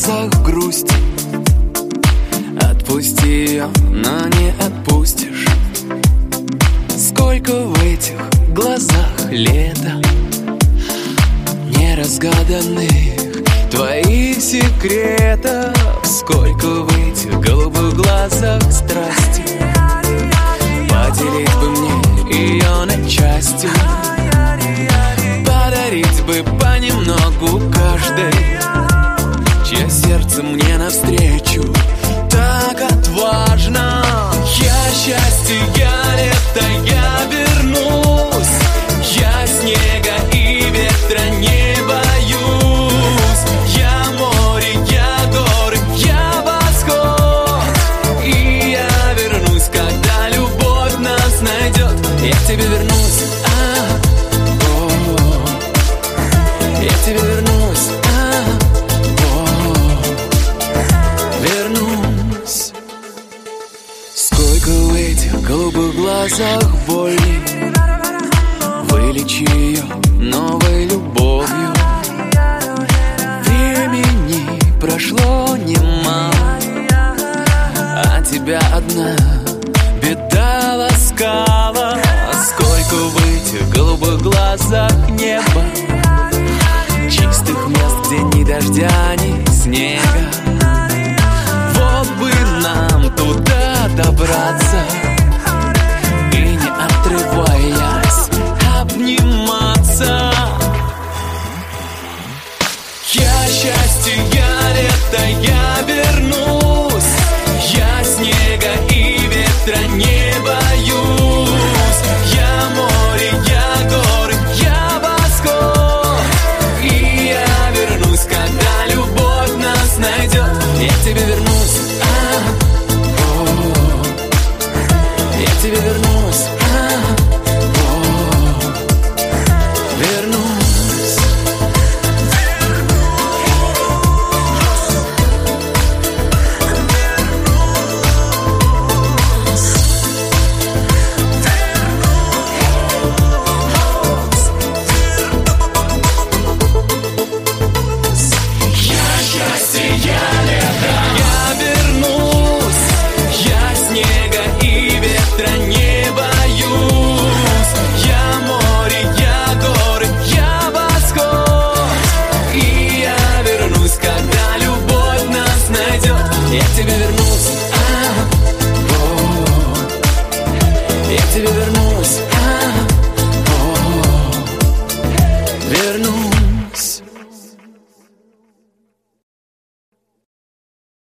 глазах грусть. Отпусти ее, но не отпустишь. Сколько в этих глазах лета, неразгаданных твоих секретов. Сколько в этих голубых глазах страсти. Поделить бы мне ее на части, подарить бы понемногу каждой, чье сердце мне навстречу так отважно. Я счастье, я лето, я вернусь. Я снега и ветра не боюсь. Я море, я горы, я восход. И я вернусь, когда любовь нас найдет. Я к тебе вернусь, я к тебе вернусь, вернусь. Сколько в этих голубых глазах боли. Вылечи ее новой любовью. Времени прошло немало, а тебя одна беда ласкала. Сколько в этих голубых глазах неба, чистых мест, где ни дождя, ни снега. Вот бы нам туда добраться.